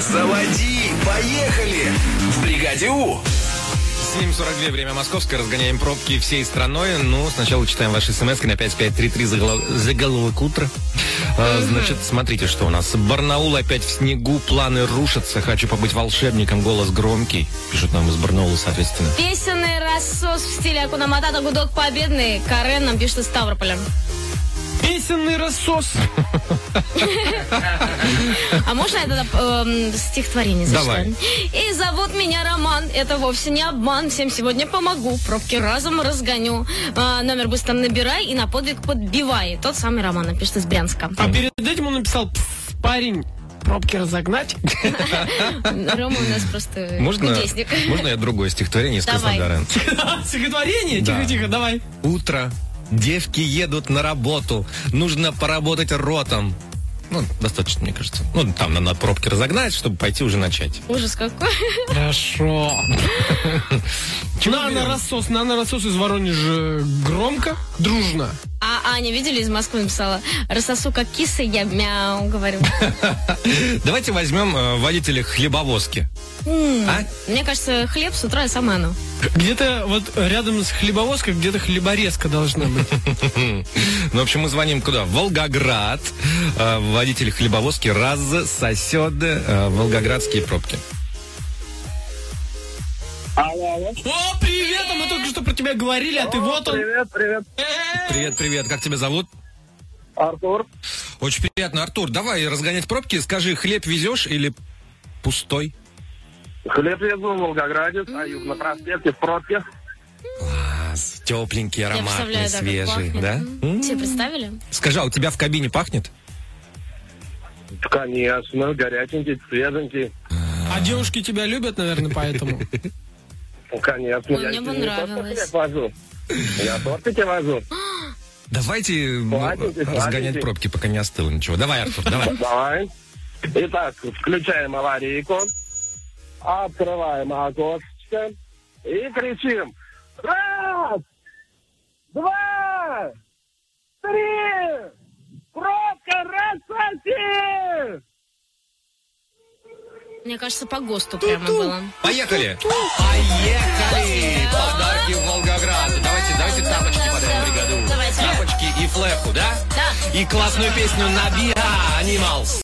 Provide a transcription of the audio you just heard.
Заводи, поехали! В бригаде У. 7:42, время московское, разгоняем пробки всей страной. Ну, сначала читаем ваши смс-ки на 5533, заголовок утра. Значит, смотрите, что у нас. Барнаул опять в снегу, планы рушатся. Хочу побыть волшебником, голос громкий. Пишут нам из Барнаула, соответственно. Песенный рассос в стиле Акуна Матата, гудок победный. Карен нам пишет из Ставрополя. Песенный рассос. А можно я тогда стихотворение зачитаю? Давай. И зовут меня Роман, это вовсе не обман. Всем сегодня помогу, пробки разом разгоню. Номер быстро набирай и на подвиг подбивай. Тот самый Роман напишет из Брянска. А перед этим он написал: парень, пробки разогнать. Рома у нас просто Можно я другое стихотворение из Давай. Краснодара? Стихотворение? Да. Тихо-тихо, давай. Утро. Девки едут на работу. Нужно поработать ротом. Ну, достаточно, мне кажется. Ну, там надо пробки разогнать, чтобы пойти уже начать. Ужас какой. Хорошо. Нано-рассос из Воронежа громко, дружно. А Аня, видели, из Москвы написала: рассосу как киса, я мяу, говорю. Давайте возьмем водителя хлебовозки. Мне кажется, хлеб с утра самое оно. Где-то вот рядом с хлебовозкой где-то хлеборезка должна быть. Ну, в общем, мы звоним куда? В Волгоград. Водитель хлебовозки рассосет волгоградские пробки. Алло. О, привет! А мы только что про тебя говорили, а ты вот он. Привет. Привет. Как тебя зовут? Артур. Очень приятно, Артур. Давай разгонять пробки. Скажи, хлеб везешь или пустой? Хлеб везу в Волгограде, стою на проспекте в пробке. Класс. Тепленький, Я ароматный, представляю, да, как свежий, пахнет. да? Все представили? Скажи, а у тебя в кабине пахнет? Конечно, горяченький, свеженький. А девушки тебя любят, наверное, поэтому. Конечно, Ой, мне не понравилось. только хлеб вожу. Я тортики вожу. Давайте Хватит. разгонять пробки, пока не остыло ничего. Давай, Артур, давай. Давай. Итак, включаем аварийку. Открываем окошечко. И кричим. Раз! Два! Три! Пробка рассоси! Мне кажется, по ГОСТу прямо было. Поехали! Поехали! Подарки в Волгоград. Давайте тапочки подарим бригаду. Давайте. Тапочки и флешку, да? Да. И классную песню Набиа Animals.